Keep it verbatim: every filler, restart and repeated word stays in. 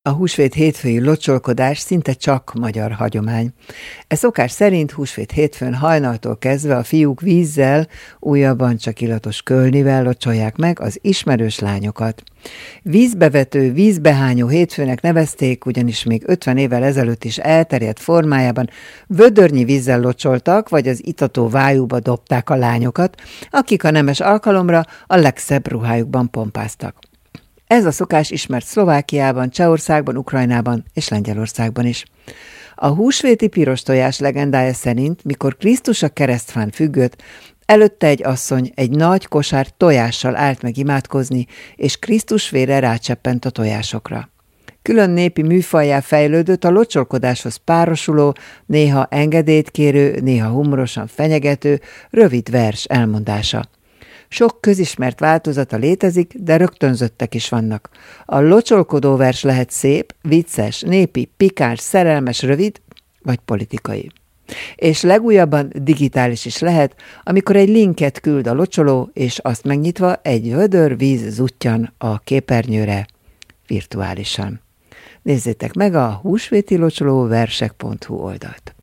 A húsvét hétfői locsolkodás szinte csak magyar hagyomány. E szokás szerint húsvét hétfőn hajnaltól kezdve a fiúk vízzel, újabban csak illatos kölnivel locsolják meg az ismerős lányokat. Vízbevető, vízbehányó hétfőnek nevezték, ugyanis még ötven évvel ezelőtt is elterjedt formájában vödörnyi vízzel locsoltak, vagy az itató vájúba dobták a lányokat, akik a nemes alkalomra a legszebb ruhájukban pompáztak. Ez a szokás ismert Szlovákiában, Csehországban, Ukrajnában és Lengyelországban is. A húsvéti piros tojás legendája szerint, mikor Krisztus a keresztfán függött, előtte egy asszony egy nagy kosár tojással állt meg imádkozni, és Krisztus vére rácseppent a tojásokra. Külön népi műfajjá fejlődött a locsolkodáshoz párosuló, néha engedélyt kérő, néha humorosan fenyegető, rövid vers elmondása. Sok közismert változata létezik, de rögtönzöttek is vannak. A locsolkodó vers lehet szép, vicces, népi, pikáns, szerelmes, rövid vagy politikai. És legújabban digitális is lehet, amikor egy linket küld a locsoló, és azt megnyitva egy vödör víz zuttyan a képernyőre virtuálisan. Nézzétek meg a húsvéti locsoló versek pont hu oldalt.